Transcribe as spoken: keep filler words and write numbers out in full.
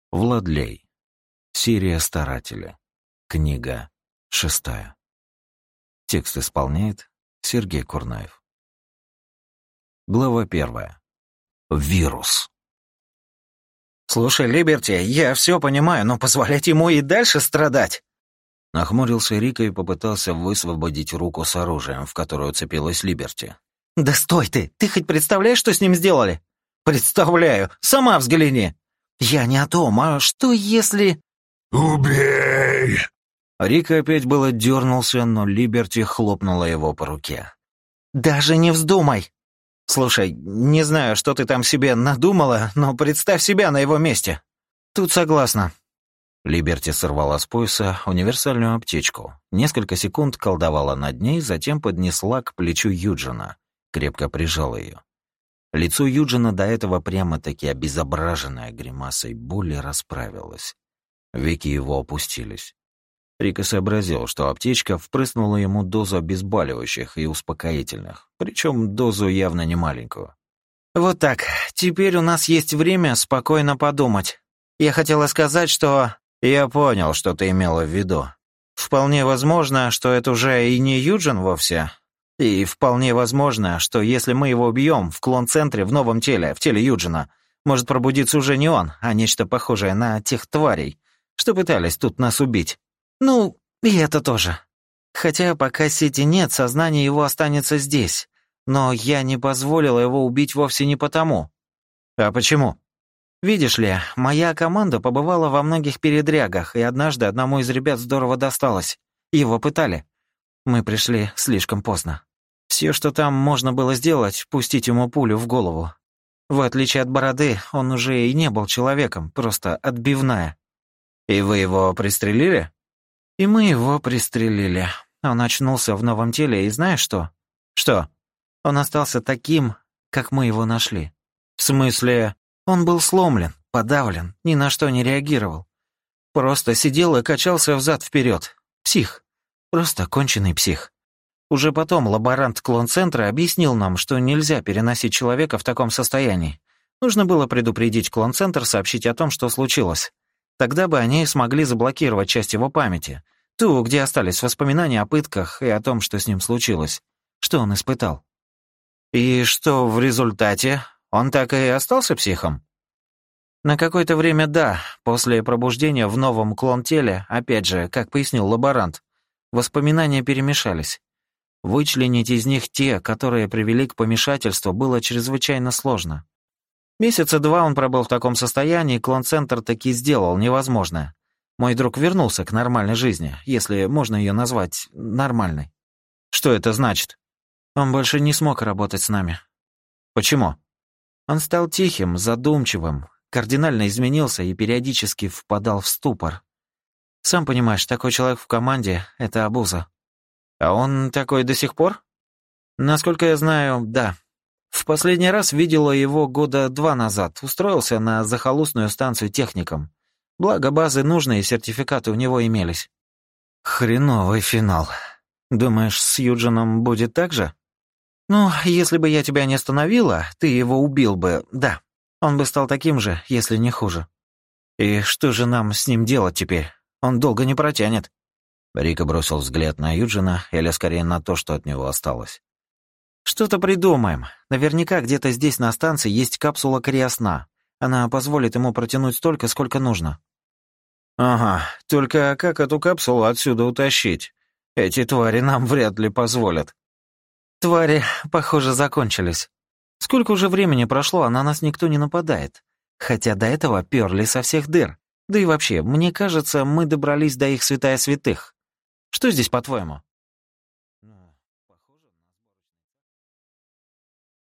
Владлей. Серия «Старатели». Книга шестая. Текст исполняет Сергей Курнаев. Глава первая. Вирус. «Слушай, Либерти, я все понимаю, но позволять ему и дальше страдать?» Нахмурился Рика и попытался высвободить руку с оружием, в которую цепилась Либерти. «Да стой ты! Ты хоть представляешь, что с ним сделали?» «Представляю! Сама взгляни!» «Я не о том, а что если...» «Убей!» Рика опять было дернулся, но Либерти хлопнула его по руке. «Даже не вздумай! Слушай, не знаю, что ты там себе надумала, но представь себя на его месте. Тут согласна». Либерти сорвала с пояса универсальную аптечку. Несколько секунд колдовала над ней, затем поднесла к плечу Юджина, крепко прижала ее. Лицо Юджина, до этого прямо-таки обезображенное гримасой боли, расправилось. Веки его опустились. Рика сообразил, что аптечка впрыснула ему дозу обезболивающих и успокоительных, причем дозу явно не маленькую. «Вот так. Теперь у нас есть время спокойно подумать. Я хотела сказать, что...» «Я понял, что ты имела в виду. Вполне возможно, что это уже и не Юджин вовсе. И вполне возможно, что если мы его убьем в клон-центре в новом теле, в теле Юджина, может пробудиться уже не он, а нечто похожее на тех тварей, что пытались тут нас убить. Ну, и это тоже. Хотя пока сети нет, сознание его останется здесь. Но я не позволила его убить вовсе не потому». «А почему?» «Видишь ли, моя команда побывала во многих передрягах, и однажды одному из ребят здорово досталось. Его пытали. Мы пришли слишком поздно. Все, что там можно было сделать, пустить ему пулю в голову. В отличие от Бороды, он уже и не был человеком, просто отбивная». «И вы его пристрелили?» «И мы его пристрелили. Он очнулся в новом теле, и знаешь что?» «Что?» «Он остался таким, как мы его нашли». «В смысле?» «Он был сломлен, подавлен, ни на что не реагировал. Просто сидел и качался взад-вперед. Псих. Просто конченый псих. Уже потом лаборант клон-центра объяснил нам, что нельзя переносить человека в таком состоянии. Нужно было предупредить клон-центр, сообщить о том, что случилось. Тогда бы они смогли заблокировать часть его памяти, ту, где остались воспоминания о пытках и о том, что с ним случилось, что он испытал». «И что в результате? Он так и остался психом?» «На какое-то время да. После пробуждения в новом клон-теле, опять же, как пояснил лаборант, воспоминания перемешались. Вычленить из них те, которые привели к помешательству, было чрезвычайно сложно. Месяца два он пробыл в таком состоянии, клон-центр таки сделал невозможное. Мой друг вернулся к нормальной жизни, если можно ее назвать нормальной». «Что это значит?» «Он больше не смог работать с нами». «Почему?» Он стал тихим, задумчивым, кардинально изменился и периодически впадал в ступор. Сам понимаешь, такой человек в команде — это обуза». «А он такой до сих пор?» «Насколько я знаю, да. В последний раз видела его года два назад. Устроился на захолустную станцию техником. Благо базы нужные, сертификаты у него имелись». «Хреновый финал. Думаешь, с Юджином будет так же?» «Ну, если бы я тебя не остановила, ты его убил бы, да. Он бы стал таким же, если не хуже». «И что же нам с ним делать теперь? Он долго не протянет». Рика бросил взгляд на Юджина, или скорее на то, что от него осталось. «Что-то придумаем. Наверняка где-то здесь на станции есть капсула криосна. Она позволит ему протянуть столько, сколько нужно». «Ага, только как эту капсулу отсюда утащить? Эти твари нам вряд ли позволят». «Твари, похоже, закончились. Сколько уже времени прошло, а на нас никто не нападает. Хотя до этого перли со всех дыр. Да и вообще, мне кажется, мы добрались до их святая святых. Что здесь, по-твоему?»